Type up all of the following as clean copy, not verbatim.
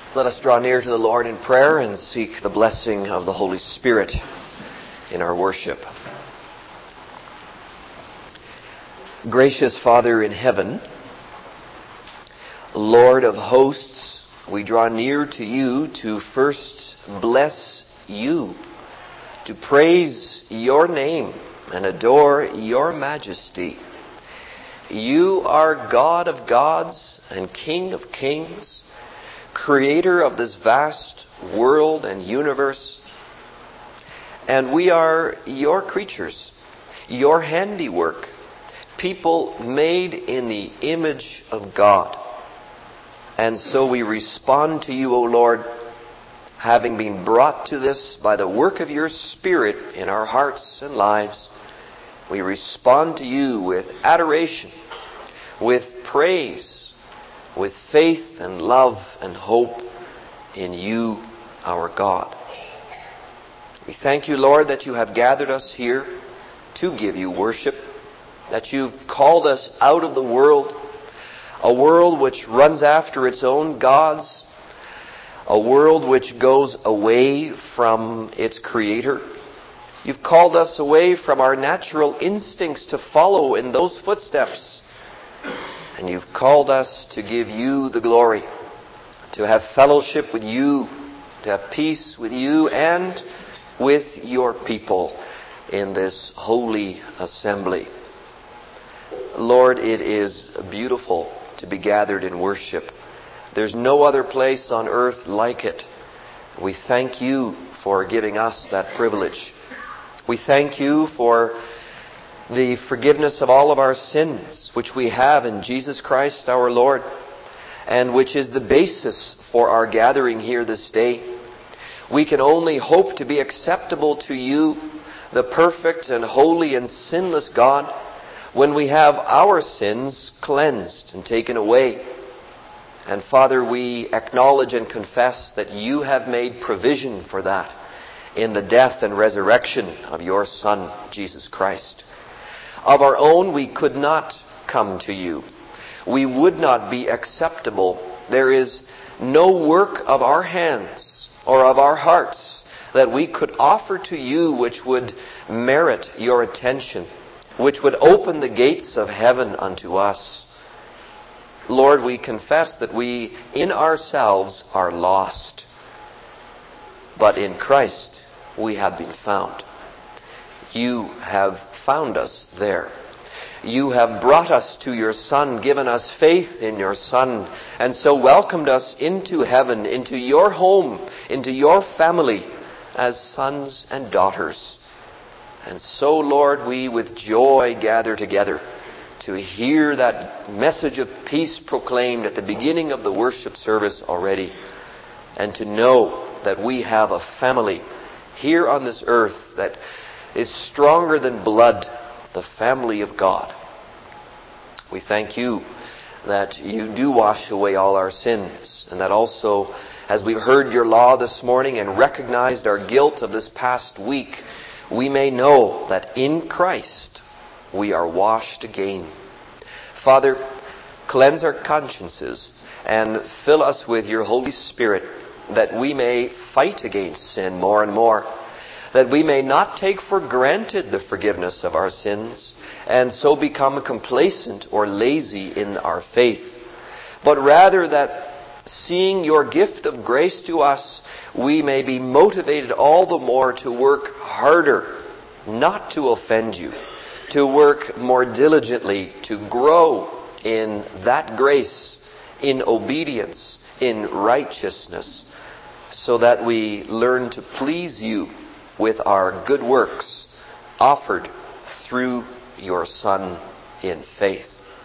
Let us draw near to the Lord in prayer and seek the blessing of the Holy Spirit in our worship. Gracious Father in heaven, Lord of hosts, we draw near to you to first bless you, to praise your name and adore your majesty. You are God of gods and King of kings, Creator of this vast world and universe. And we are your creatures, your handiwork, people made in the image of God. And so we respond to you, O Lord, having been brought to this by the work of your Spirit in our hearts and lives. We respond to you with adoration, with praise, with faith and love and hope in you, our God. We thank you, Lord, that you have gathered us here to give you worship, that you've called us out of the world, a world which runs after its own gods, a world which goes away from its Creator. You've called us away from our natural instincts to follow in those footsteps. And you've called us to give you the glory, to have fellowship with you, to have peace with you and with your people in this holy assembly. Lord, it is beautiful to be gathered in worship. There's no other place on earth like it. We thank you for giving us that privilege. We thank you for the forgiveness of all of our sins, which we have in Jesus Christ our Lord, and which is the basis for our gathering here this day. We can only hope to be acceptable to you, the perfect and holy and sinless God, when we have our sins cleansed and taken away. And Father, we acknowledge and confess that you have made provision for that in the death and resurrection of your Son, Jesus Christ. Of our own, we could not come to you. We would not be acceptable. There is no work of our hands or of our hearts that we could offer to you which would merit your attention, which would open the gates of heaven unto us. Lord, we confess that we in ourselves are lost, but in Christ we have been found. You have found us there. You have brought us to your Son, given us faith in your Son, and so welcomed us into heaven, into your home, into your family as sons and daughters. And so, Lord, we with joy gather together to hear that message of peace proclaimed at the beginning of the worship service already, and to know that we have a family here on this earth that is stronger than blood, the family of God. We thank you that you do wash away all our sins, and that also, as we heard your law this morning and recognized our guilt of this past week, we may know that in Christ we are washed again. Father, cleanse our consciences and fill us with your Holy Spirit, that we may fight against sin more and more, that we may not take for granted the forgiveness of our sins and so become complacent or lazy in our faith, but rather that seeing your gift of grace to us, we may be motivated all the more to work harder, not to offend you, to work more diligently, to grow in that grace, in obedience, in righteousness, so that we learn to please you with our good works offered through your Son in faith.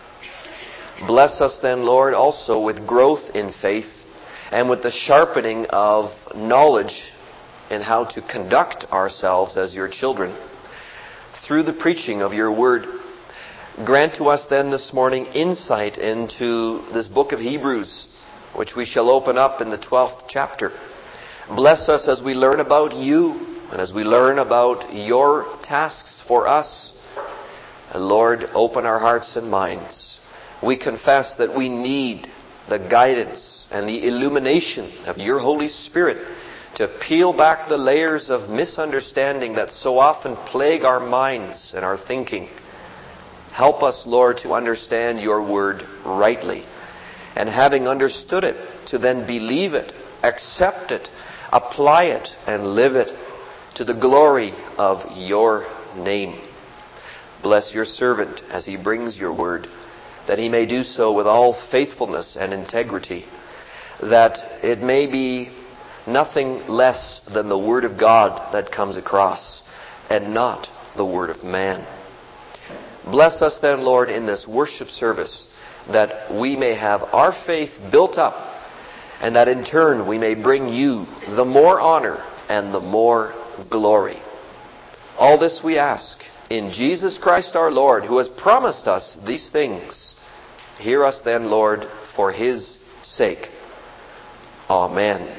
Bless us then, Lord, also with growth in faith and with the sharpening of knowledge in how to conduct ourselves as your children through the preaching of your word. Grant to us then this morning insight into this book of Hebrews, which we shall open up in the 12th chapter. Bless us as we learn about you, and as we learn about your tasks for us. And Lord, open our hearts and minds. We confess that we need the guidance and the illumination of your Holy Spirit to peel back the layers of misunderstanding that so often plague our minds and our thinking. Help us, Lord, to understand your word rightly. And having understood it, to then believe it, accept it, apply it, and live it to the glory of your name. Bless your servant as he brings your word, that he may do so with all faithfulness and integrity, that it may be nothing less than the word of God that comes across, and not the word of man. Bless us then, Lord, in this worship service, that we may have our faith built up, and that in turn we may bring you the more honor and the more glory. All this we ask in Jesus Christ our Lord, who has promised us these things. Hear us then, Lord, for his sake. Amen.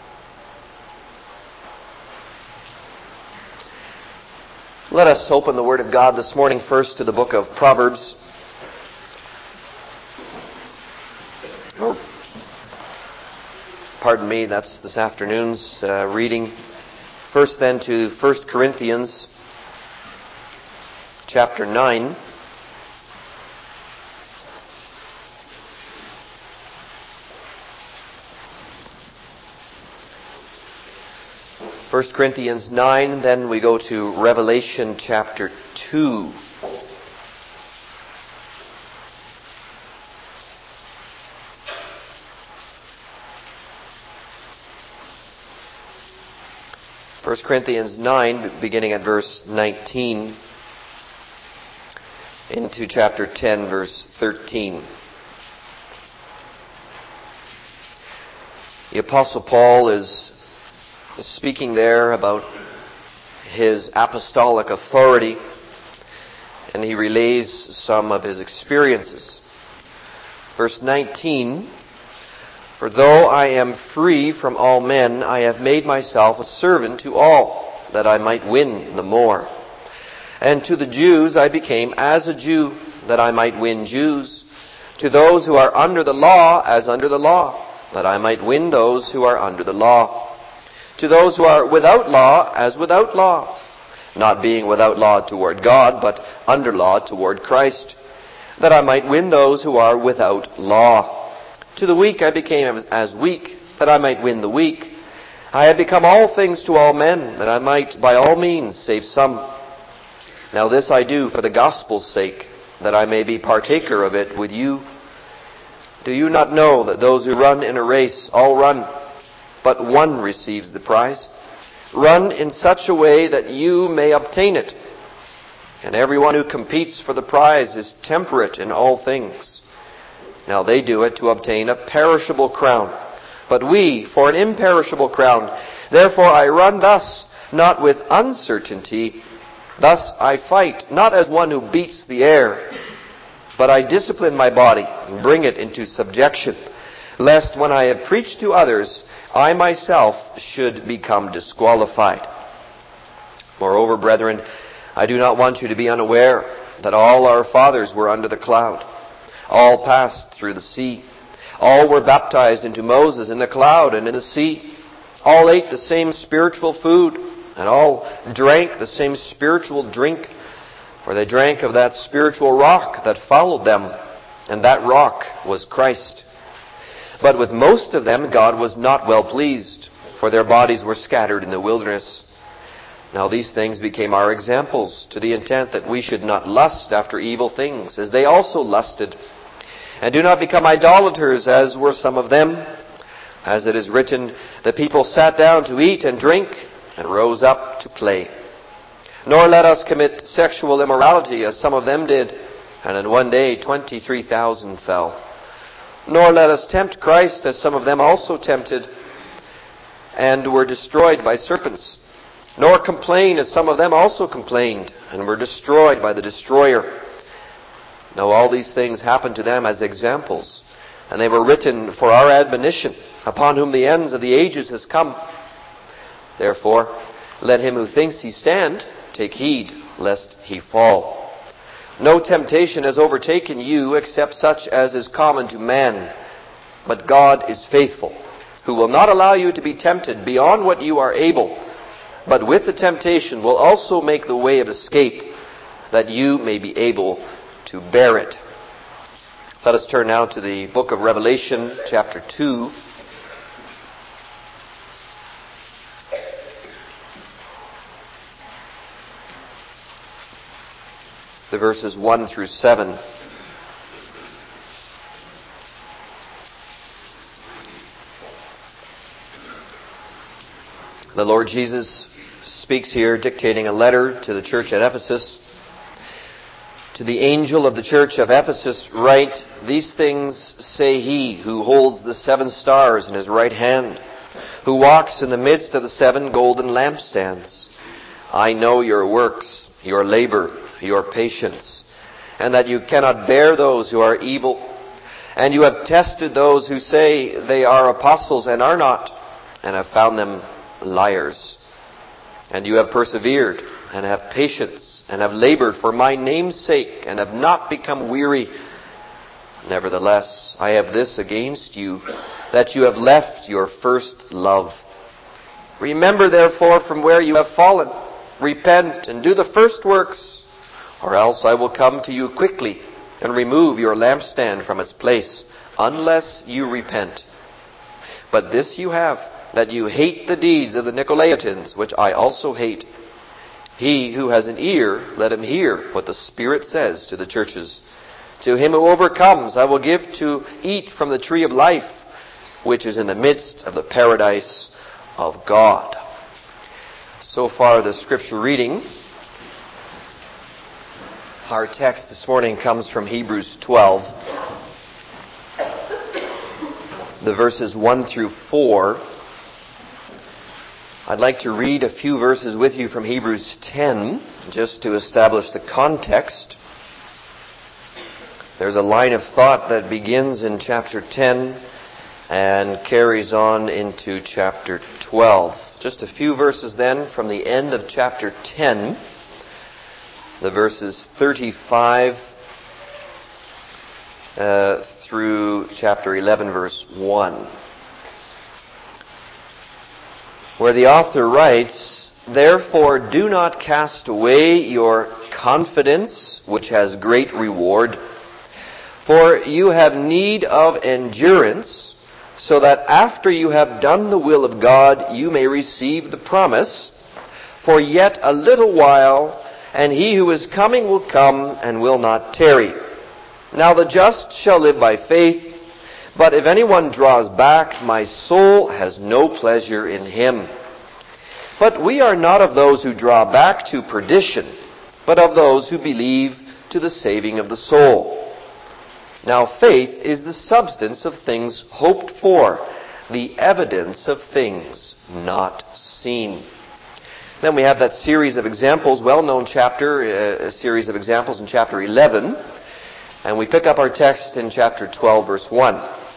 Let us open the Word of God this morning first to the book of Proverbs. Pardon me, that's this afternoon's reading. First then to 1 Corinthians chapter 9. First Corinthians 9, then we go to Revelation chapter 2. First Corinthians 9, beginning at verse 19, into chapter 10, verse 13. The Apostle Paul is speaking there about his apostolic authority, and he relays some of his experiences. Verse 19, "For though I am free from all men, I have made myself a servant to all, that I might win the more. And to the Jews I became as a Jew, that I might win Jews. To those who are under the law, as under the law, that I might win those who are under the law. To those who are without law, as without law, not being without law toward God, but under law toward Christ, that I might win those who are without law. To the weak I became as weak, that I might win the weak. I have become all things to all men, that I might by all means save some. Now this I do for the gospel's sake, that I may be partaker of it with you. Do you not know that those who run in a race all run, but one receives the prize? Run in such a way that you may obtain it. And everyone who competes for the prize is temperate in all things. Now they do it to obtain a perishable crown, but we for an imperishable crown. Therefore I run thus, not with uncertainty. Thus I fight, not as one who beats the air, but I discipline my body and bring it into subjection, lest when I have preached to others, I myself should become disqualified. Moreover, brethren, I do not want you to be unaware that all our fathers were under the cloud. All passed through the sea. All were baptized into Moses in the cloud and in the sea. All ate the same spiritual food, and all drank the same spiritual drink. For they drank of that spiritual rock that followed them, and that rock was Christ. But with most of them God was not well pleased, for their bodies were scattered in the wilderness. Now these things became our examples, to the intent that we should not lust after evil things, as they also lusted. And do not become idolaters, as were some of them. As it is written, the people sat down to eat and drink, and rose up to play. Nor let us commit sexual immorality, as some of them did, and in one day 23,000 fell. Nor let us tempt Christ, as some of them also tempted, and were destroyed by serpents. Nor complain, as some of them also complained, and were destroyed by the destroyer. Now all these things happened to them as examples, and they were written for our admonition, upon whom the ends of the ages has come. Therefore, let him who thinks he stand take heed, lest he fall. No temptation has overtaken you except such as is common to man. But God is faithful, who will not allow you to be tempted beyond what you are able, but with the temptation will also make the way of escape, that you may be able to bear it. Let us turn now to the book of Revelation, chapter 2. The verses 1 through 7. The Lord Jesus speaks here, dictating a letter to the church at Ephesus. To the angel of the church of Ephesus write, "These things say he who holds the 7 stars in his right hand, who walks in the midst of the 7 golden lampstands. I know your works, your labor, your patience, and that you cannot bear those who are evil. And you have tested those who say they are apostles and are not, and have found them liars. And you have persevered, and have patience, and have labored for my name's sake, and have not become weary. Nevertheless, I have this against you, that you have left your first love. Remember therefore from where you have fallen, repent, and do the first works, or else I will come to you quickly, and remove your lampstand from its place, unless you repent. But this you have, that you hate the deeds of the Nicolaitans, which I also hate. He who has an ear, let him hear what the Spirit says to the churches. To him who overcomes, I will give to eat from the tree of life, which is in the midst of the paradise of God." So far the scripture reading. Our text this morning comes from Hebrews 12. The verses 1 through 4. I'd like to read a few verses with you from Hebrews 10, just to establish the context. There's a line of thought that begins in chapter 10 and carries on into chapter 12. Just a few verses then from the end of chapter 10, the verses 35 through chapter 11, verse 1. Where the author writes, "Therefore do not cast away your confidence, which has great reward. For you have need of endurance, so that after you have done the will of God, you may receive the promise. For yet a little while, and he who is coming will come and will not tarry. Now the just shall live by faith. But if anyone draws back, my soul has no pleasure in him. But we are not of those who draw back to perdition, but of those who believe to the saving of the soul. Now faith is the substance of things hoped for, the evidence of things not seen." Then we have that series of examples, well-known chapter, a series of examples in chapter 11. And we pick up our text in chapter 12, verse 1.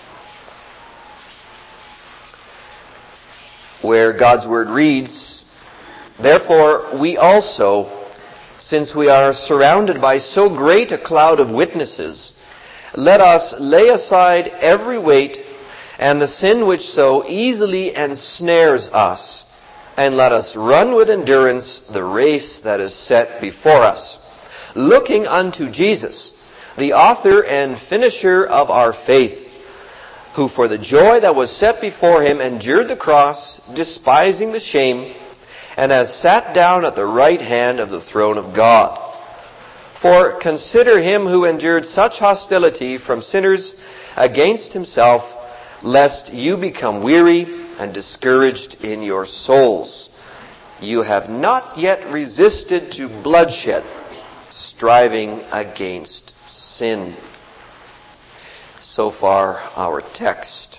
Where God's Word reads, "Therefore we also, since we are surrounded by so great a cloud of witnesses, let us lay aside every weight and the sin which so easily ensnares us, and let us run with endurance the race that is set before us, looking unto Jesus, the author and finisher of our faith, who for the joy that was set before him endured the cross, despising the shame, and has sat down at the right hand of the throne of God. For consider him who endured such hostility from sinners against himself, lest you become weary and discouraged in your souls. You have not yet resisted to bloodshed, striving against sin." So far, our text.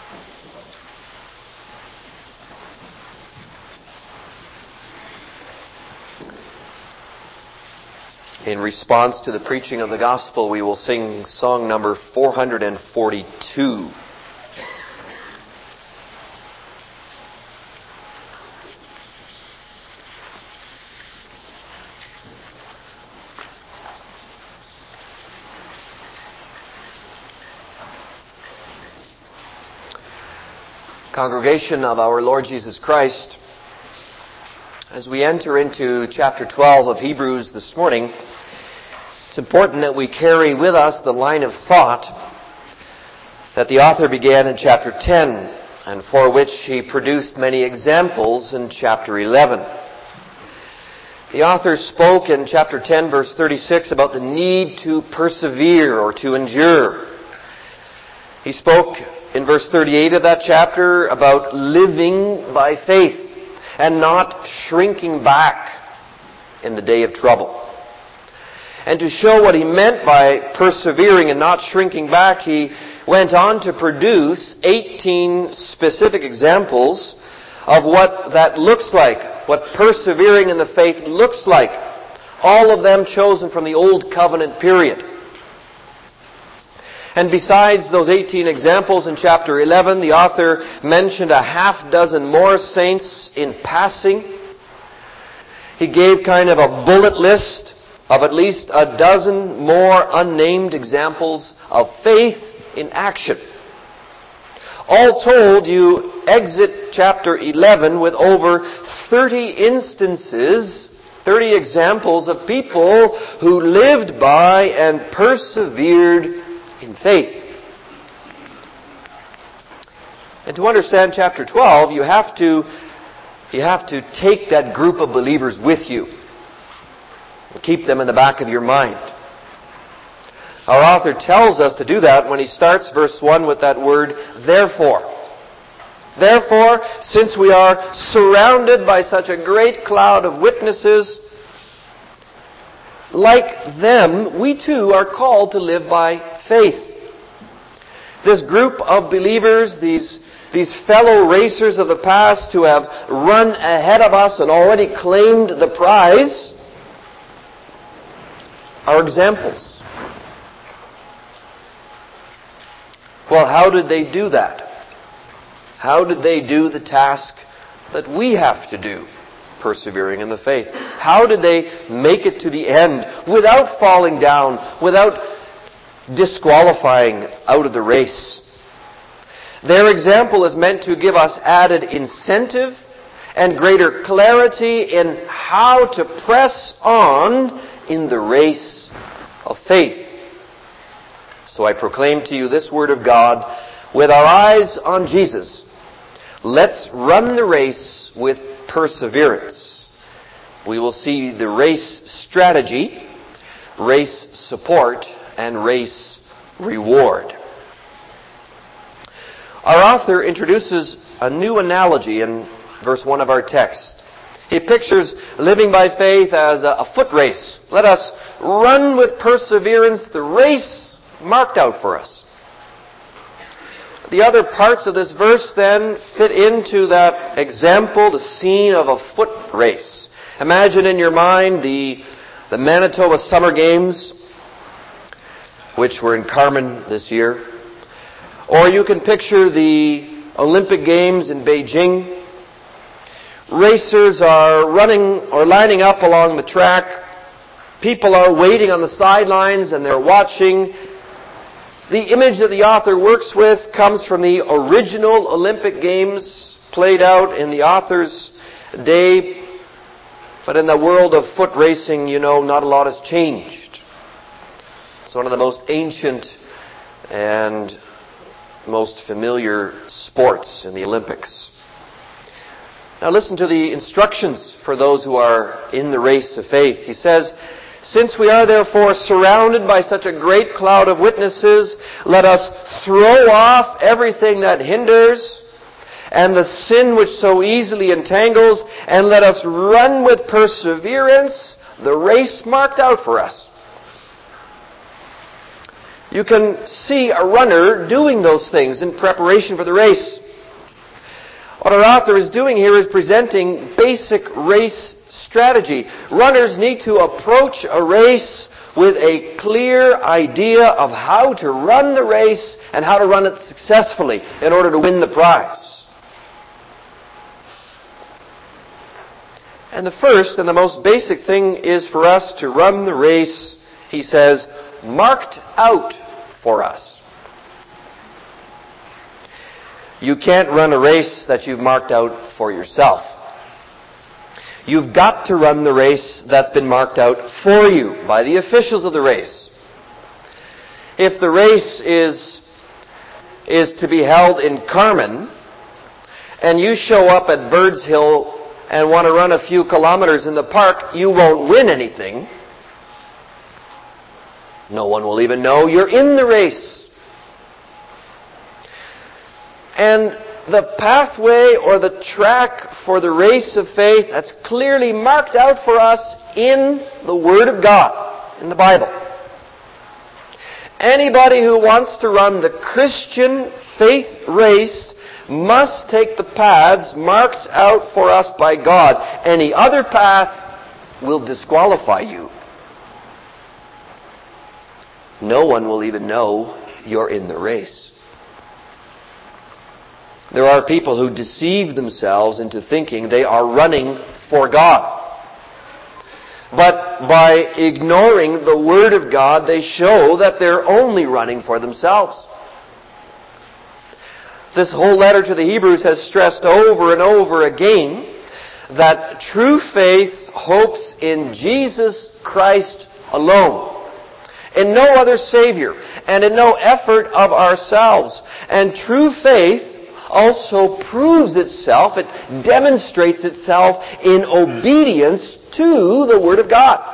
In response to the preaching of the gospel, we will sing song number 442. Congregation of our Lord Jesus Christ, as we enter into chapter 12 of Hebrews this morning, it's important that we carry with us the line of thought that the author began in chapter 10, and for which he produced many examples in chapter 11. The author spoke in chapter 10, verse 36, about the need to persevere or to endure. He spoke in verse 38 of that chapter about living by faith and not shrinking back in the day of trouble. And to show what he meant by persevering and not shrinking back, he went on to produce 18 specific examples of what that looks like, what persevering in the faith looks like. All of them chosen from the Old Covenant period. And besides those 18 examples in chapter 11, the author mentioned a half dozen more saints in passing. He gave kind of a bullet list of at least a dozen more unnamed examples of faith in action. All told, you exit chapter 11 with over 30 instances, 30 examples of people who lived by and persevered in faith. And to understand chapter 12, you have to take that group of believers with you. Keep them in the back of your mind. Our author tells us to do that when he starts verse 1 with that word, therefore. Therefore, since we are surrounded by such a great cloud of witnesses, like them, we too are called to live by faith. This group of believers, these fellow racers of the past who have run ahead of us and already claimed the prize, are examples. Well, how did they do that? How did they do the task that we have to do, persevering in the faith? How did they make it to the end without falling down, without disqualifying out of the race? Their example is meant to give us added incentive and greater clarity in how to press on in the race of faith. So I proclaim to you this word of God, with our eyes on Jesus, let's run the race with perseverance. We will see the race strategy, race support, and race reward. Our author introduces a new analogy in verse 1 of our text. He pictures living by faith as a foot race. Let us run with perseverance the race marked out for us. The other parts of this verse then fit into that example, the scene of a foot race. Imagine in your mind the Manitoba Summer Games, which were in Carmen this year. Or you can picture the Olympic Games in Beijing. Racers are running or lining up along the track. People are waiting on the sidelines and they're watching. The image that the author works with comes from the original Olympic Games played out in the author's day. But in the world of foot racing, not a lot has changed. It's one of the most ancient and most familiar sports in the Olympics. Now listen to the instructions for those who are in the race of faith. He says, since we are therefore surrounded by such a great cloud of witnesses, let us throw off everything that hinders and the sin which so easily entangles, and let us run with perseverance the race marked out for us. You can see a runner doing those things in preparation for the race. What our author is doing here is presenting basic race strategy. Runners need to approach a race with a clear idea of how to run the race and how to run it successfully in order to win the prize. And the first and the most basic thing is for us to run the race, he says, marked out for us. You can't run a race that you've marked out for yourself. You've got to run the race that's been marked out for you by the officials of the race. If the race is to be held in Carmen, and you show up at Birds Hill and want to run a few kilometers in the park, you won't win anything. No one will even know you're in the race. And the pathway or the track for the race of faith that's clearly marked out for us in the Word of God, in the Bible. Anybody who wants to run the Christian faith race must take the paths marked out for us by God. Any other path will disqualify you. No one will even know you're in the race. There are people who deceive themselves into thinking they are running for God. But by ignoring the Word of God, they show that they're only running for themselves. This whole letter to the Hebrews has stressed over and over again that true faith hopes in Jesus Christ alone, in no other Savior, and in no effort of ourselves. And true faith also proves itself, it demonstrates itself in obedience to the Word of God.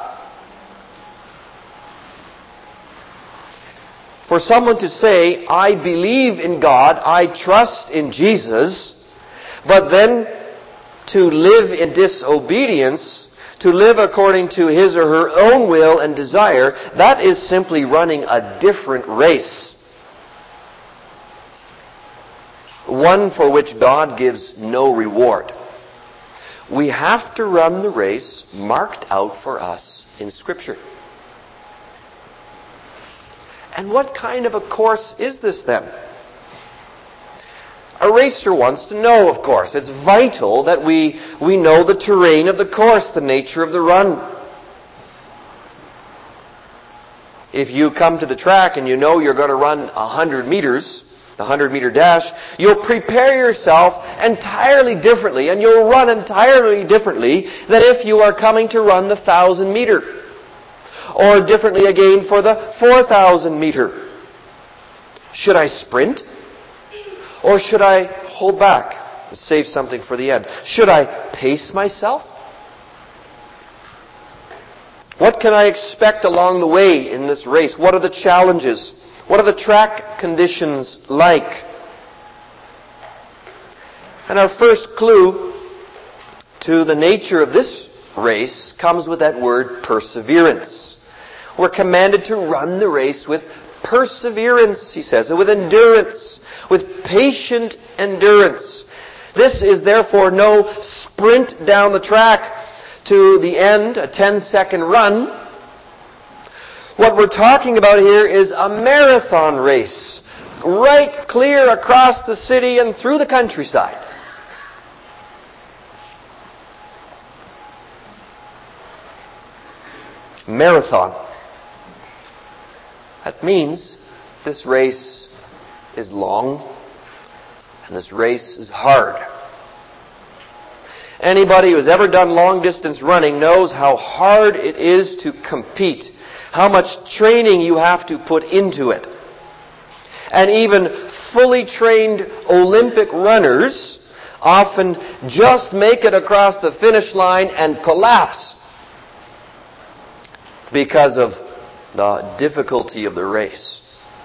For someone to say, I believe in God, I trust in Jesus, but then to live in disobedience, to live according to his or her own will and desire, that is simply running a different race. One for which God gives no reward. We have to run the race marked out for us in Scripture. And what kind of a course is this then? A racer wants to know, of course. It's vital that we know the terrain of the course, the nature of the run. If you come to the track and you know you're going to run 100 meters, the 100-meter dash, you'll prepare yourself entirely differently, and you'll run entirely differently than if you are coming to run the 1,000-meter. Or differently again for the 4,000 meter. Should I sprint? Or should I hold back and save something for the end? Should I pace myself? What can I expect along the way in this race? What are the challenges? What are the track conditions like? And our first clue to the nature of this race comes with that word perseverance. We're commanded to run the race with perseverance, he says, with endurance, with patient endurance. This is therefore no sprint down the track to the end, a 10-second run. What we're talking about here is a marathon race, right clear across the city and through the countryside. Marathon. That means this race is long and this race is hard. Anybody who's ever done long distance running knows how hard it is to compete, how much training you have to put into it. And even fully trained Olympic runners often just make it across the finish line and collapse because of the difficulty of the race.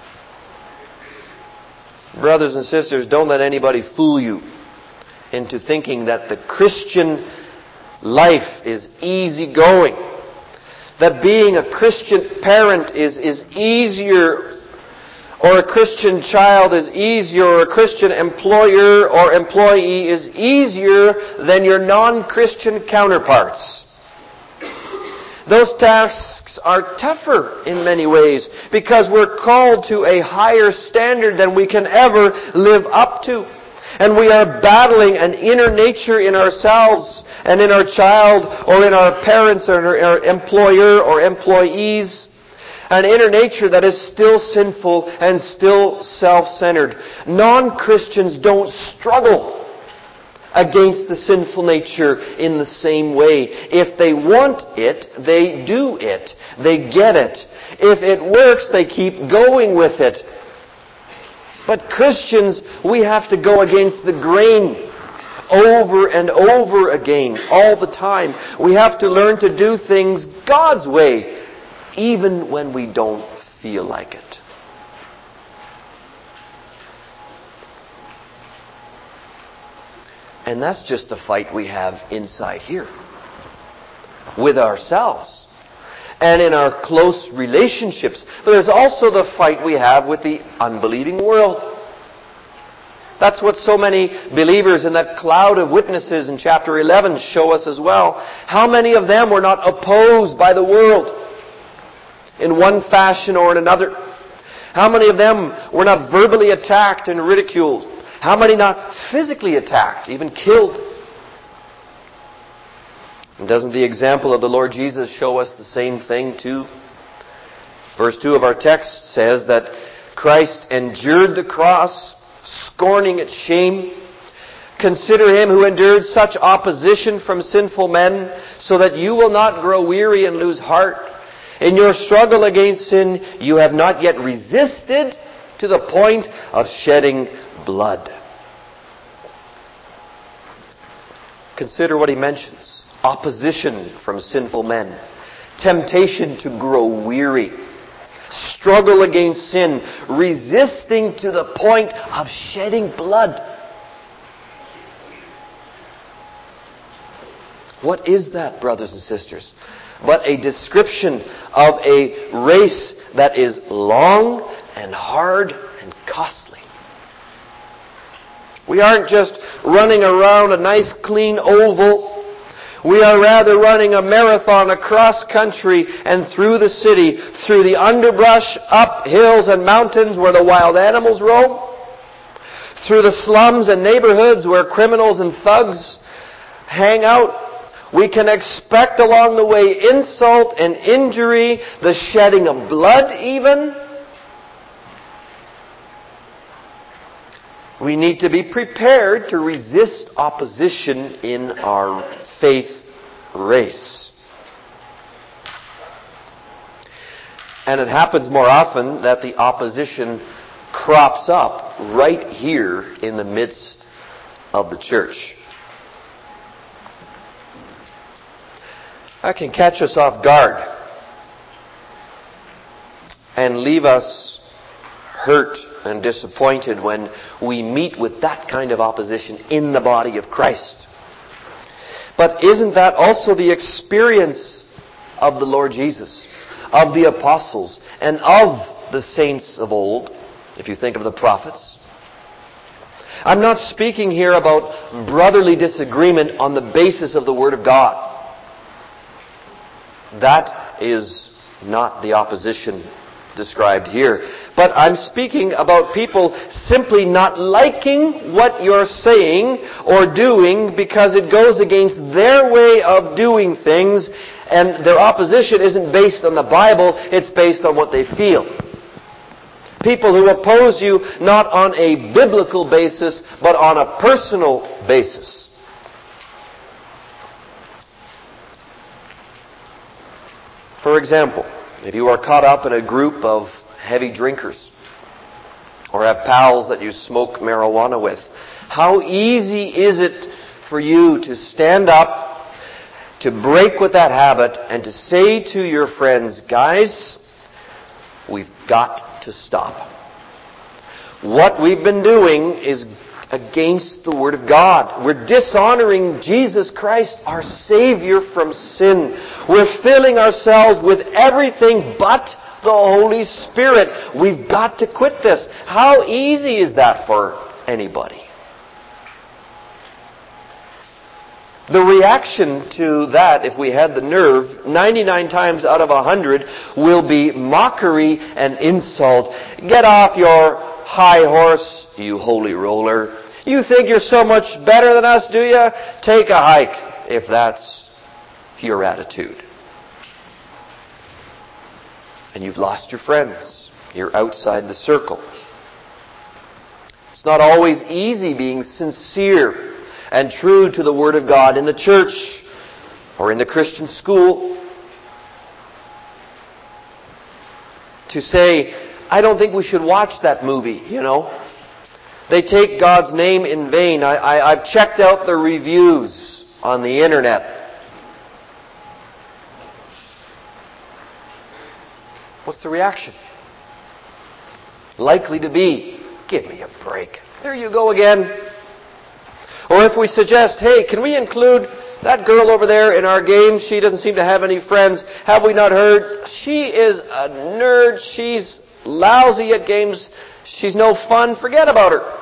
Brothers and sisters, don't let anybody fool you into thinking that the Christian life is easygoing. That being a Christian parent is easier, or a Christian child is easier, or a Christian employer or employee is easier than your non-Christian counterparts. Those tasks are tougher in many ways because we're called to a higher standard than we can ever live up to. And we are battling an inner nature in ourselves and in our child or in our parents or in our employer or employees. An inner nature that is still sinful and still self-centered. Non-Christians don't struggle against the sinful nature in the same way. If they want it, they do it. They get it. If it works, they keep going with it. But Christians, we have to go against the grain over and over again, all the time. We have to learn to do things God's way, even when we don't feel like it. And that's just the fight we have inside here, with ourselves, and in our close relationships. But there's also the fight we have with the unbelieving world. That's what so many believers in that cloud of witnesses in chapter 11 show us as well. How many of them were not opposed by the world in one fashion or in another? How many of them were not verbally attacked and ridiculed? How many not physically attacked, even killed? And doesn't the example of the Lord Jesus show us the same thing too? Verse 2 of our text says that Christ endured the cross, scorning its shame. Consider him who endured such opposition from sinful men, so that you will not grow weary and lose heart. In your struggle against sin, you have not yet resisted to the point of shedding blood. Consider what he mentions. Opposition from sinful men. Temptation to grow weary. Struggle against sin. Resisting to the point of shedding blood. What is that, brothers and sisters? But a description of a race that is long and hard and costly. We aren't just running around a nice clean oval. We are rather running a marathon across country and through the city, through the underbrush, up hills and mountains where the wild animals roam, through the slums and neighborhoods where criminals and thugs hang out. We can expect along the way insult and injury, the shedding of blood even. We need to be prepared to resist opposition in our faith race. And it happens more often that the opposition crops up right here in the midst of the church. That can catch us off guard and leave us hurt and disappointed when we meet with that kind of opposition in the body of Christ. But isn't that also the experience of the Lord Jesus, of the apostles, and of the saints of old, if you think of the prophets? I'm not speaking here about brotherly disagreement on the basis of the Word of God. That is not the opposition described here. But I'm speaking about people simply not liking what you're saying or doing because it goes against their way of doing things, and their opposition isn't based on the Bible, it's based on what they feel. People who oppose you not on a biblical basis, but on a personal basis. For example, if you are caught up in a group of heavy drinkers or have pals that you smoke marijuana with, how easy is it for you to stand up, to break with that habit, and to say to your friends, guys, we've got to stop. What we've been doing is against the Word of God. We're dishonoring Jesus Christ, our Savior from sin. We're filling ourselves with everything but the Holy Spirit. We've got to quit this. How easy is that for anybody? The reaction to that, if we had the nerve, 99 times out of 100 will be mockery and insult. Get off your high horse, you holy roller. You think you're so much better than us, do you? Take a hike, if that's your attitude. and you've lost your friends. You're outside the circle. It's not always easy being sincere and true to the Word of God in the church or in the Christian school. To say, I don't think we should watch that movie, They take God's name in vain. I've checked out the reviews on the internet. What's the reaction? Likely to be, give me a break. There you go again. Or if we suggest, hey, can we include that girl over there in our game? She doesn't seem to have any friends. Have we not heard? She is a nerd. She's lousy at games. She's no fun. Forget about her.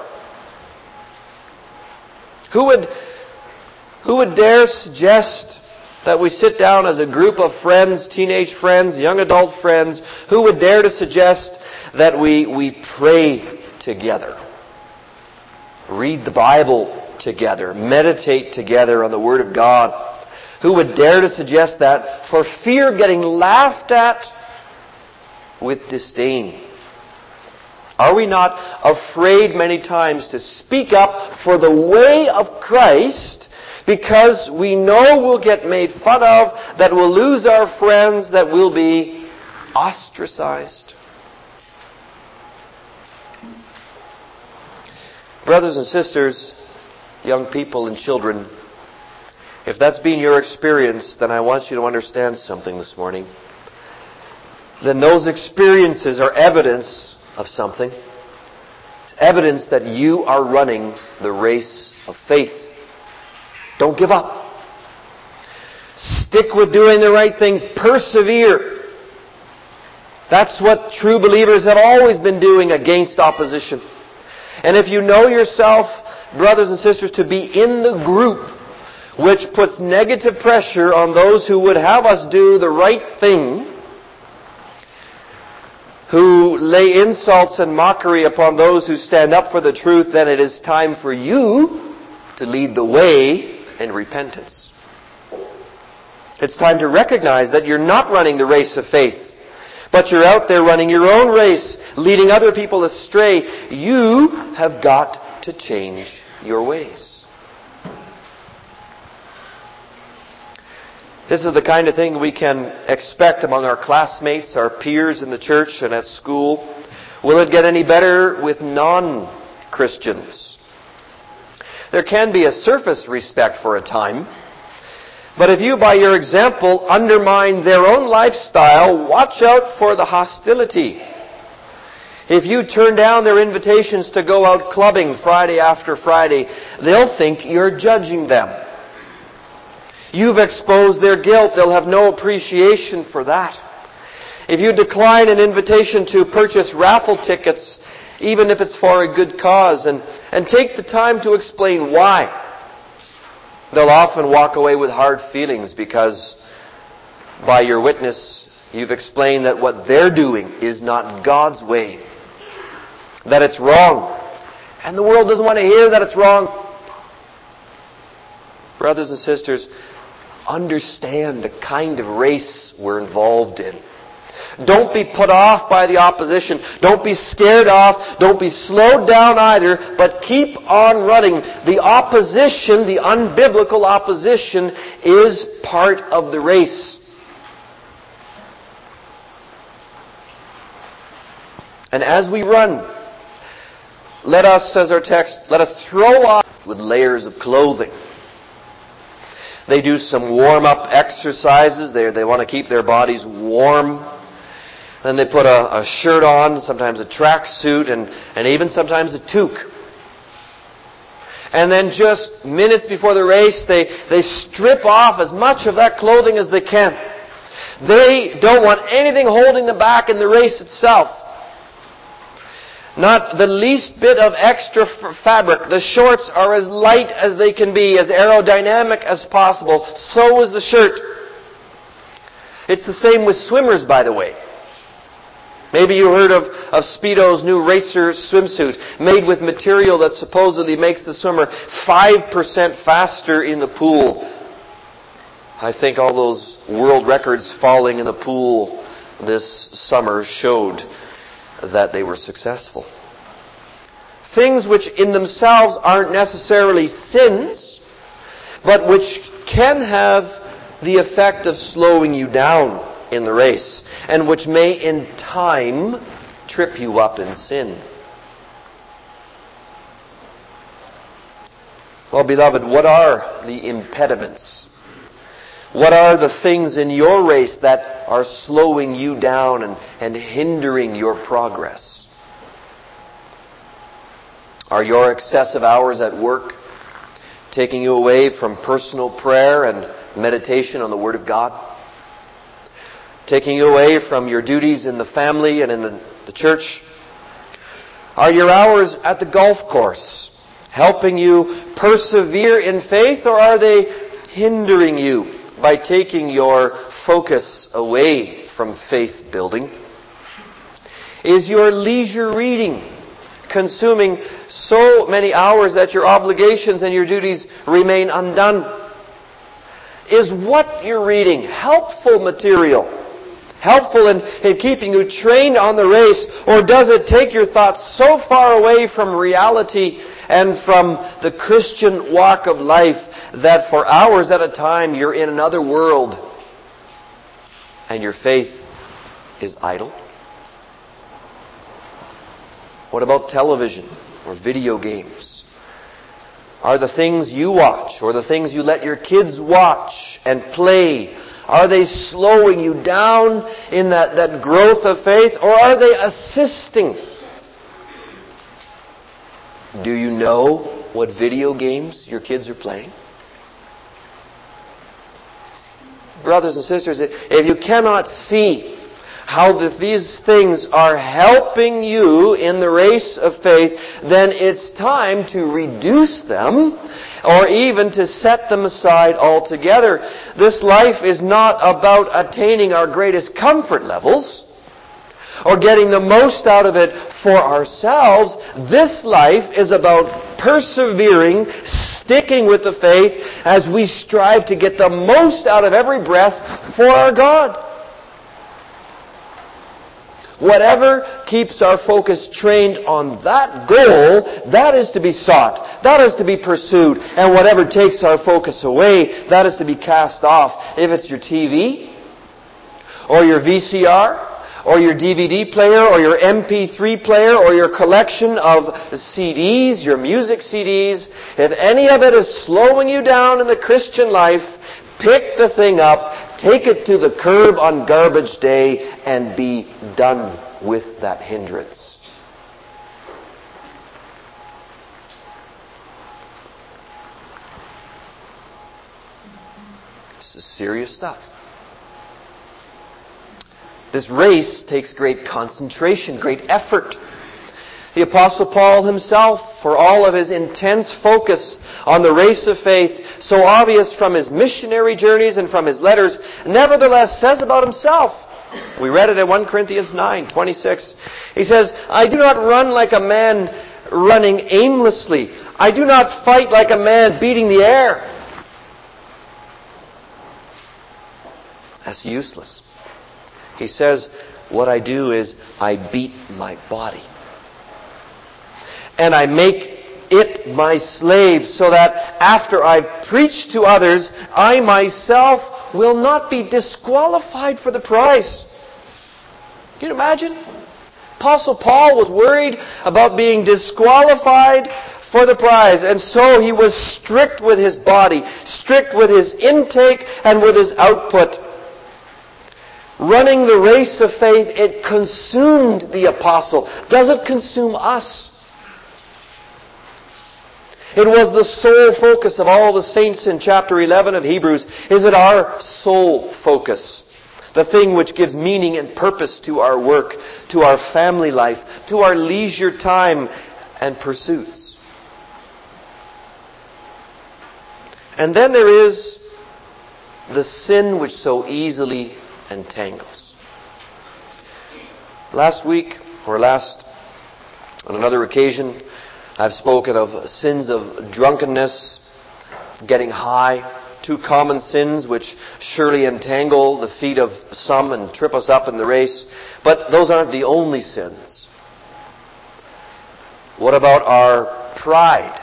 Who would dare suggest that we sit down as a group of friends, teenage friends, young adult friends, who would dare to suggest that we pray together, read the Bible together, meditate together on the Word of God? Who would dare to suggest that for fear of getting laughed at with disdain? Are we not afraid many times to speak up for the way of Christ because we know we'll get made fun of, that we'll lose our friends, that we'll be ostracized? Brothers and sisters, young people and children, if that's been your experience, then I want you to understand something this morning. Then those experiences are evidence of something. It's evidence that you are running the race of faith. Don't give up. Stick with doing the right thing. Persevere. That's what true believers have always been doing against opposition. And if you know yourself, brothers and sisters, to be in the group which puts negative pressure on those who would have us do the right thing, who lay insults and mockery upon those who stand up for the truth, then it is time for you to lead the way in repentance. It's time to recognize that you're not running the race of faith, but you're out there running your own race, leading other people astray. You have got to change your ways. This is the kind of thing we can expect among our classmates, our peers in the church and at school. Will it get any better with non-Christians? There can be a surface respect for a time, but if you, by your example, undermine their own lifestyle, watch out for the hostility. If you turn down their invitations to go out clubbing Friday after Friday, they'll think you're judging them. You've exposed their guilt. They'll have no appreciation for that. If you decline an invitation to purchase raffle tickets, even if it's for a good cause, and take the time to explain why, they'll often walk away with hard feelings because by your witness, you've explained that what they're doing is not God's way, that it's wrong. And the world doesn't want to hear that it's wrong. Brothers and sisters, understand the kind of race we're involved in. Don't be put off by the opposition. Don't be scared off. Don't be slowed down either, but keep on running. The opposition, the unbiblical opposition, is part of the race. And as we run, let us, says our text, let us throw off with layers of clothing. They do some warm-up exercises. They want to keep their bodies warm. Then they put a shirt on, sometimes a tracksuit, and even sometimes a toque. And then just minutes before the race, they strip off as much of that clothing as they can. They don't want anything holding them back in the race itself. Not the least bit of extra fabric. The shorts are as light as they can be, as aerodynamic as possible. So is the shirt. It's the same with swimmers, by the way. Maybe you heard of Speedo's new racer swimsuit, made with material that supposedly makes the swimmer 5% faster in the pool. I think all those world records falling in the pool this summer showed that they were successful. Things which in themselves aren't necessarily sins, but which can have the effect of slowing you down in the race, and which may in time trip you up in sin. Well, beloved, what are the impediments? What are the things in your race that are slowing you down and hindering your progress? Are your excessive hours at work taking you away from personal prayer and meditation on the Word of God? Taking you away from your duties in the family and in the church? Are your hours at the golf course helping you persevere in faith, or are they hindering you by taking your focus away from faith building? Is your leisure reading consuming so many hours that your obligations and your duties remain undone? Is what you're reading helpful material? Helpful in keeping you trained on the race? Or does it take your thoughts so far away from reality and from the Christian walk of life that for hours at a time you're in another world and your faith is idle? What about television or video games? Are the things you watch or the things you let your kids watch and play, are they slowing you down in that growth of faith, or are they assisting? Do you know what video games your kids are playing? Brothers and sisters, if you cannot see how these things are helping you in the race of faith, then it's time to reduce them or even to set them aside altogether. This life is not about attaining our greatest comfort levels or getting the most out of it for ourselves. This life is about persevering, sticking with the faith as we strive to get the most out of every breath for our God. Whatever keeps our focus trained on that goal, that is to be sought. That is to be pursued. And whatever takes our focus away, that is to be cast off. If it's your TV, or your VCR, or your DVD player, or your MP3 player, or your collection of CDs, your music CDs, if any of it is slowing you down in the Christian life, pick the thing up, take it to the curb on garbage day, and be done with that hindrance. This is serious stuff. This race takes great concentration, great effort. The Apostle Paul himself, for all of his intense focus on the race of faith, so obvious from his missionary journeys and from his letters, nevertheless says about himself, we read it in 1 Corinthians 9:26. He says, I do not run like a man running aimlessly. I do not fight like a man beating the air. That's useless. He says, what I do is I beat my body. And I make it my slave, so that after I've preached to others, I myself will not be disqualified for the prize. Can you imagine? Apostle Paul was worried about being disqualified for the prize, and so he was strict with his body, strict with his intake and with his output. Running the race of faith, it consumed the apostle. Does it consume us? It was the sole focus of all the saints in chapter 11 of Hebrews. Is it our sole focus? The thing which gives meaning and purpose to our work, to our family life, to our leisure time and pursuits. And then there is the sin which so easily entangles. Last week, or on another occasion, I've spoken of sins of drunkenness, getting high two common sins which surely entangle the feet of some and trip us up in the race. But those aren't the only sins. What about our pride?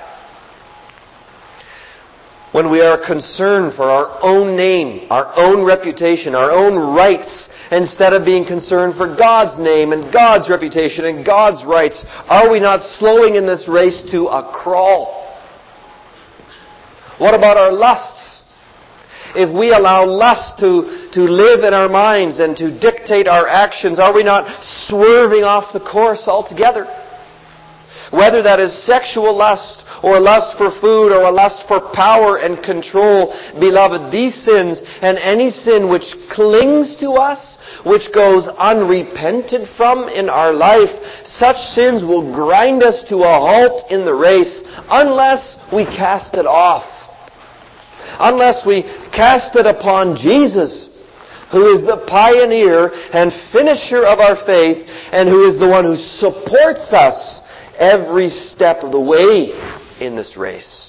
When we are concerned for our own name, our own reputation, our own rights, instead of being concerned for God's name and God's reputation and God's rights, are we not slowing in this race to a crawl? What about our lusts? If we allow lust to live in our minds and to dictate our actions, are we not swerving off the course altogether? Whether that is sexual lust, or a lust for food, or a lust for power and control, beloved, these sins and any sin which clings to us, which goes unrepented from in our life, such sins will grind us to a halt in the race unless we cast it off. Unless we cast it upon Jesus, who is the pioneer and finisher of our faith, and who is the one who supports us every step of the way in this race.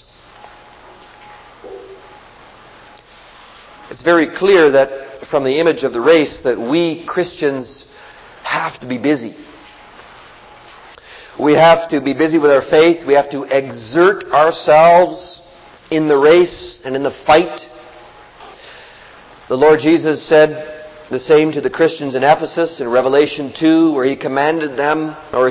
It's very clear that from the image of the race that we Christians have to be busy. We have to be busy with our faith. We have to exert ourselves in the race and in the fight. The Lord Jesus said the same to the Christians in Ephesus in Revelation 2, where He commended them,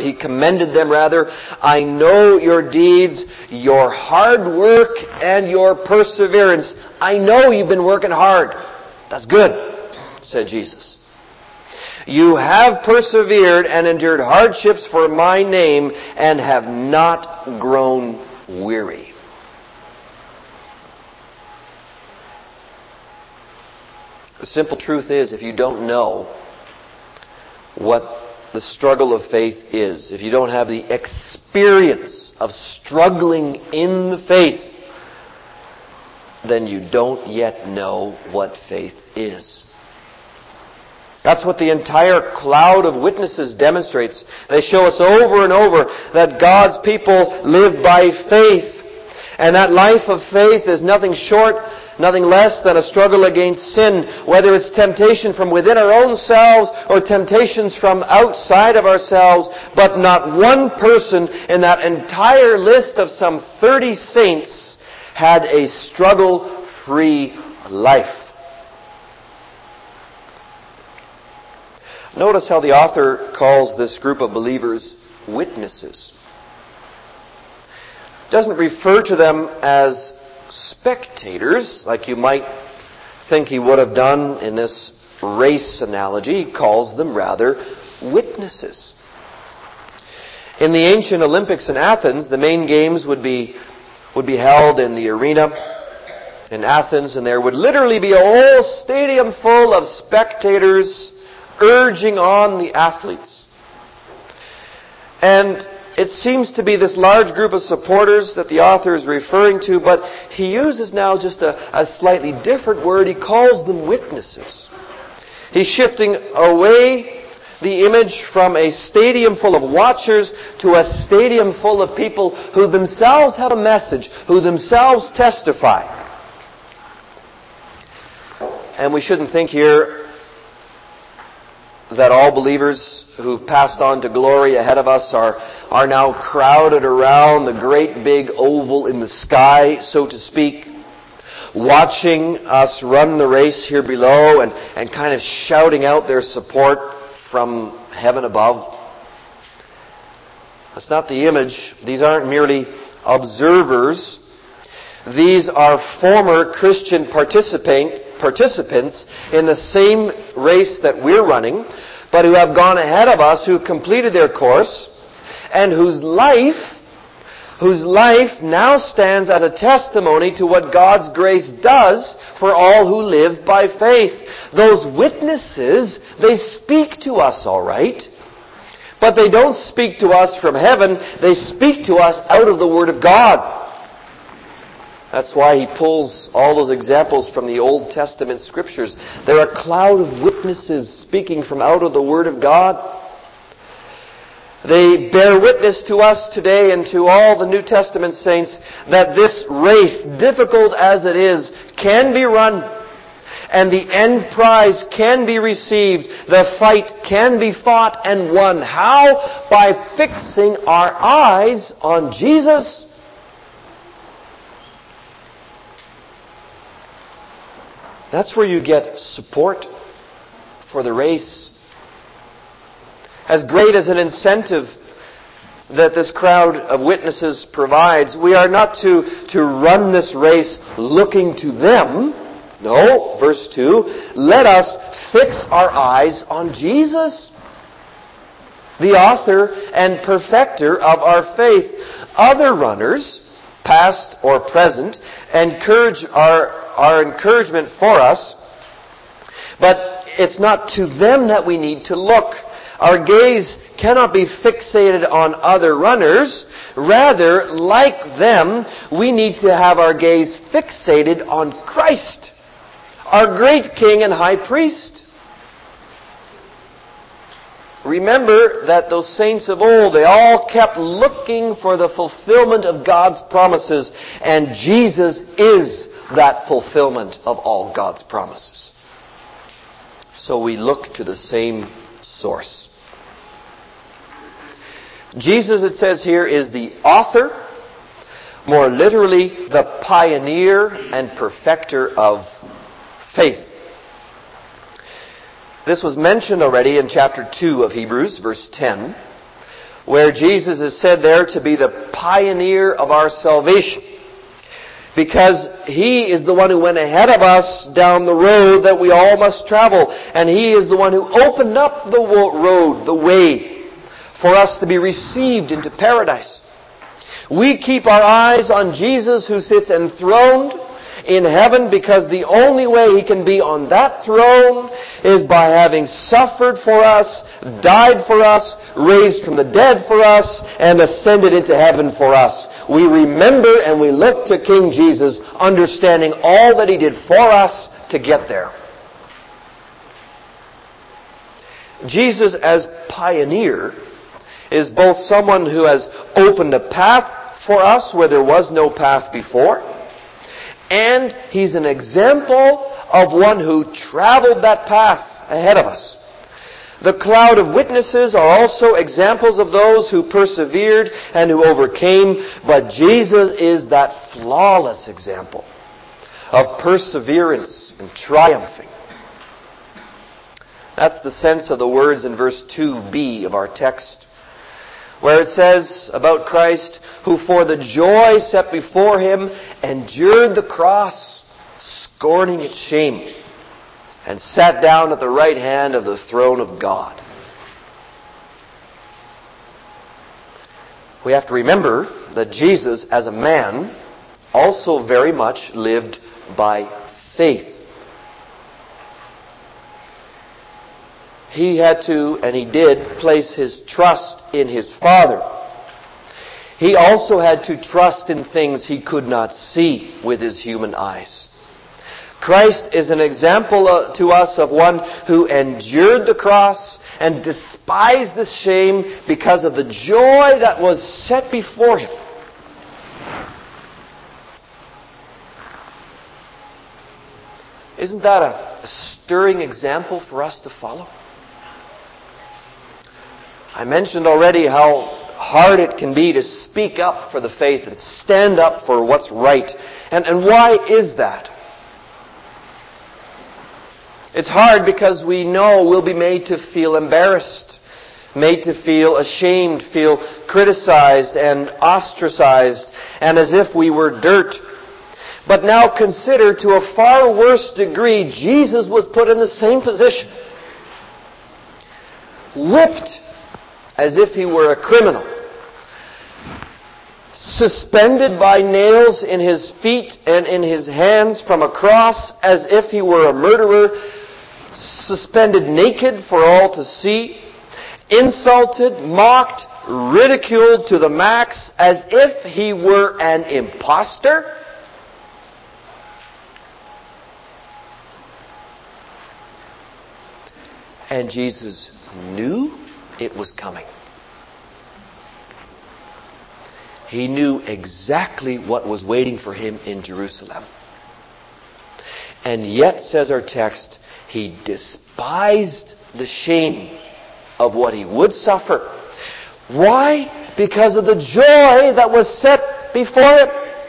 I know your deeds, your hard work, and your perseverance. I know you've been working hard. That's good, said Jesus. You have persevered and endured hardships for my name and have not grown weary. The simple truth is, if you don't know what the struggle of faith is, if you don't have the experience of struggling in the faith, then you don't yet know what faith is. That's what the entire cloud of witnesses demonstrates. They show us over and over that God's people live by faith. And that life of faith is nothing short, nothing less than a struggle against sin, whether it's temptation from within our own selves or temptations from outside of ourselves. But not one person in that entire list of some 30 saints had a struggle-free life. Notice how the author calls this group of believers witnesses. Doesn't refer to them as spectators, like you might think he would have done in this race analogy. He calls them rather witnesses. In the ancient Olympics in Athens, the main games would be held in the arena in Athens, and there would literally be a whole stadium full of spectators urging on the athletes. And it seems to be this large group of supporters that the author is referring to, but he uses now just a slightly different word. He calls them witnesses. He's shifting away the image from a stadium full of watchers to a stadium full of people who themselves have a message, who themselves testify. And we shouldn't think here that all believers who've passed on to glory ahead of us are now crowded around the great big oval in the sky, so to speak, watching us run the race here below and kind of shouting out their support from heaven above. That's not the image. These aren't merely observers. These are former Christian participants in the same race that we're running, but who have gone ahead of us, who completed their course, and whose life now stands as a testimony to what God's grace does for all who live by faith. Those witnesses, they speak to us, all right, but they don't speak to us from heaven. They speak to us out of the Word of God. That's why he pulls all those examples from the Old Testament Scriptures. They're a cloud of witnesses speaking from out of the Word of God. They bear witness to us today and to all the New Testament saints that this race, difficult as it is, can be run, and the end prize can be received. The fight can be fought and won. How? By fixing our eyes on Jesus. That's where you get support for the race. As great as an incentive that this crowd of witnesses provides, we are not to run this race looking to them. No, verse 2, let us fix our eyes on Jesus, the author and perfecter of our faith. Other runners, past or present, are encouragement for us, but it's not to them that we need to look. Our gaze cannot be fixated on other runners. Rather, like them, we need to have our gaze fixated on Christ, our great King and High Priest. Remember that those saints of old, they all kept looking for the fulfillment of God's promises, and Jesus is that fulfillment of all God's promises. So we look to the same source. Jesus, it says here, is the author, more literally, the pioneer and perfecter of faith. This was mentioned already in chapter 2 of Hebrews, verse 10, where Jesus is said there to be the pioneer of our salvation, because He is the one who went ahead of us down the road that we all must travel. And He is the one who opened up the road, the way, for us to be received into paradise. We keep our eyes on Jesus, who sits enthroned in heaven, because the only way He can be on that throne is by having suffered for us, died for us, raised from the dead for us, and ascended into heaven for us. We remember and we look to King Jesus, understanding all that He did for us to get there. Jesus, as pioneer, is both someone who has opened a path for us where there was no path before, and He's an example of one who traveled that path ahead of us. The cloud of witnesses are also examples of those who persevered and who overcame, but Jesus is that flawless example of perseverance and triumphing. That's the sense of the words in verse 2b of our text, where it says about Christ, who for the joy set before Him endured the cross, scorning its shame, and sat down at the right hand of the throne of God. We have to remember that Jesus, as a man, also very much lived by faith. He had to, and He did, place His trust in His Father. He also had to trust in things He could not see with His human eyes. Christ is an example to us of one who endured the cross and despised the shame because of the joy that was set before Him. Isn't that a stirring example for us to follow? I mentioned already how hard it can be to speak up for the faith and stand up for what's right. And why is that? It's hard because we know we'll be made to feel embarrassed, made to feel ashamed, feel criticized and ostracized, and as if we were dirt. But now consider, to a far worse degree, Jesus was put in the same position. Whipped as if He were a criminal. Suspended by nails in His feet and in His hands from a cross as if He were a murderer. Suspended naked for all to see, insulted, mocked, ridiculed to the max as if He were an imposter. And Jesus knew it was coming. He knew exactly what was waiting for Him in Jerusalem. And yet, says our text, He despised the shame of what He would suffer. Why? Because of the joy that was set before Him.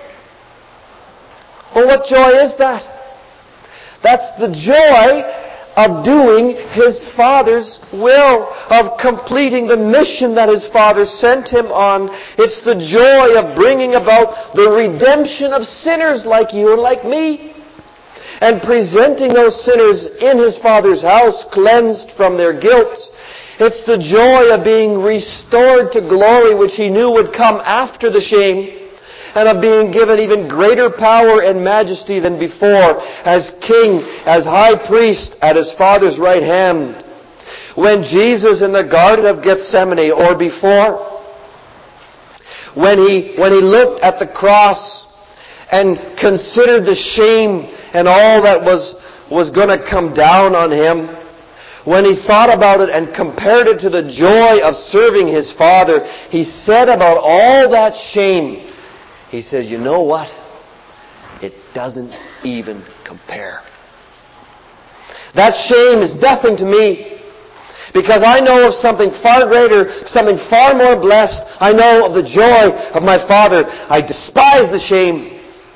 Well, what joy is that? That's the joy of doing His Father's will, of completing the mission that His Father sent Him on. It's the joy of bringing about the redemption of sinners like you and like me, and presenting those sinners in His Father's house, cleansed from their guilt. It's the joy of being restored to glory, which He knew would come after the shame, and of being given even greater power and majesty than before, as King, as High Priest at His Father's right hand. When Jesus in the Garden of Gethsemane, or before, when he looked at the cross and considered the shame and all that was going to come down on Him, when He thought about it and compared it to the joy of serving His Father, He said about all that shame, He says, you know what? It doesn't even compare. That shame is nothing to me, because I know of something far greater, something far more blessed. I know of the joy of my Father. I despise the shame.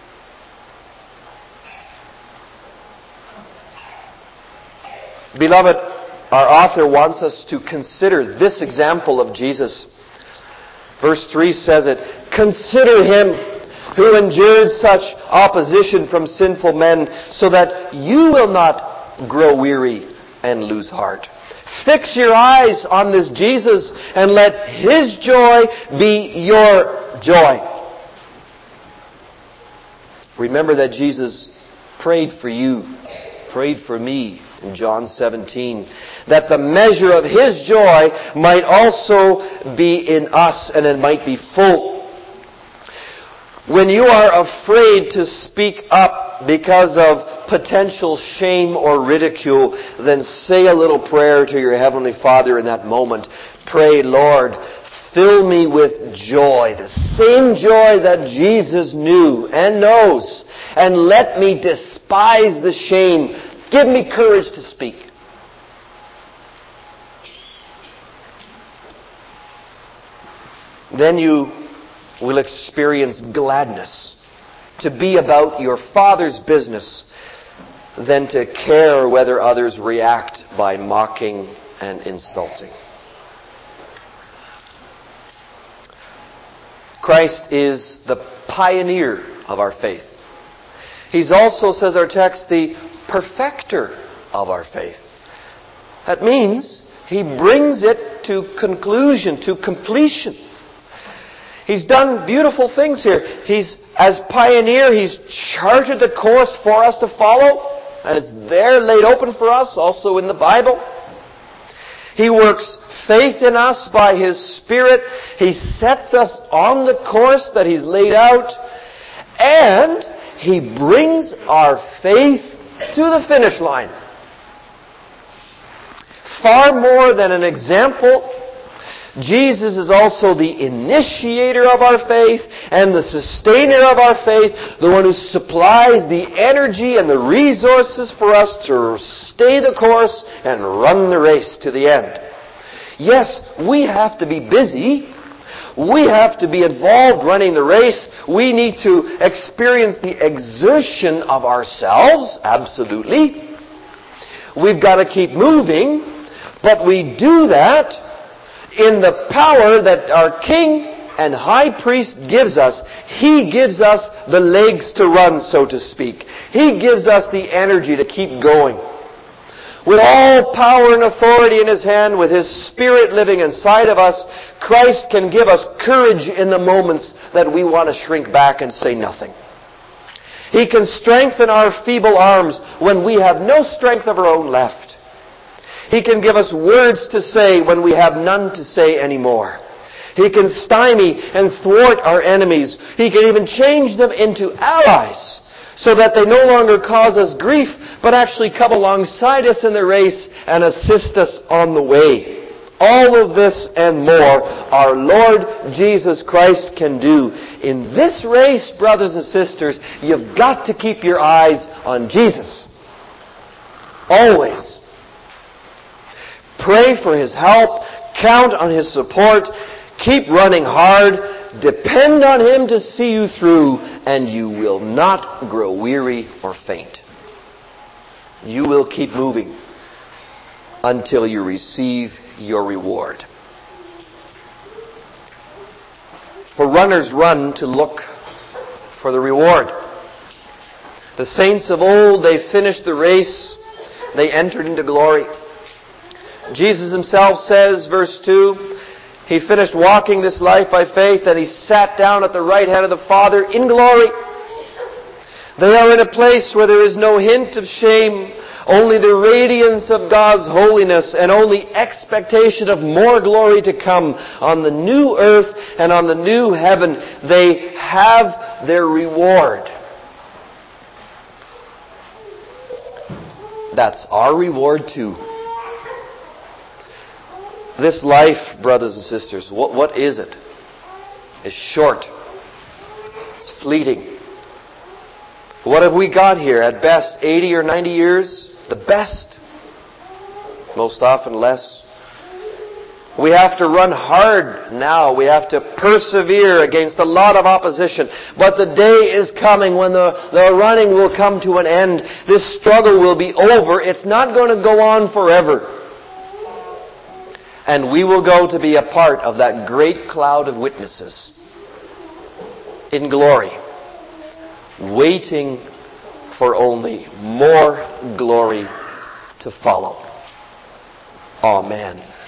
Beloved, our author wants us to consider this example of Jesus. Verse 3 says it, "Consider Him who endured such opposition from sinful men, so that you will not grow weary and lose heart." Fix your eyes on this Jesus and let His joy be your joy. Remember that Jesus prayed for you, prayed for me in John 17, that the measure of His joy might also be in us, and it might be full. When you are afraid to speak up because of potential shame or ridicule, then say a little prayer to your Heavenly Father in that moment. Pray, Lord, fill me with joy, the same joy that Jesus knew and knows, and let me despise the shame. Give me courage to speak. Then you will experience gladness to be about your Father's business than to care whether others react by mocking and insulting. Christ is the pioneer of our faith. He's also, says our text, the perfecter of our faith. That means He brings it to conclusion, to completion. He's done beautiful things here. He's, as pioneer, He's charted the course for us to follow, and it's there laid open for us, also in the Bible. He works faith in us by His Spirit. He sets us on the course that He's laid out, and He brings our faith to the finish line. Far more than an example, Jesus is also the initiator of our faith and the sustainer of our faith, the one who supplies the energy and the resources for us to stay the course and run the race to the end. Yes, we have to be busy. We have to be involved running the race. We need to experience the exertion of ourselves, absolutely. We've got to keep moving, but we do that in the power that our King and High Priest gives us. He gives us the legs to run, so to speak. He gives us the energy to keep going. With all power and authority in His hand, with His Spirit living inside of us, Christ can give us courage in the moments that we want to shrink back and say nothing. He can strengthen our feeble arms when we have no strength of our own left. He can give us words to say when we have none to say anymore. He can stymie and thwart our enemies. He can even change them into allies, so that they no longer cause us grief, but actually come alongside us in the race and assist us on the way. All of this and more our Lord Jesus Christ can do. In this race, brothers and sisters, you've got to keep your eyes on Jesus. Always. Pray for His help. Count on His support. Keep running hard. Depend on Him to see you through, and you will not grow weary or faint. You will keep moving until you receive your reward. For runners run to look for the reward. The saints of old, they finished the race. They entered into glory. Jesus Himself says, verse 2, He finished walking this life by faith, and He sat down at the right hand of the Father in glory. They are in a place where there is no hint of shame, only the radiance of God's holiness, and only expectation of more glory to come on the new earth and on the new heaven. They have their reward. That's our reward too. This life, brothers and sisters, what is it? It's short. It's fleeting. What have we got here? At best, 80 or 90 years? The best. Most often less. We have to run hard now. We have to persevere against a lot of opposition. But the day is coming when the running will come to an end. This struggle will be over. It's not going to go on forever. And we will go to be a part of that great cloud of witnesses in glory, waiting for only more glory to follow. Amen.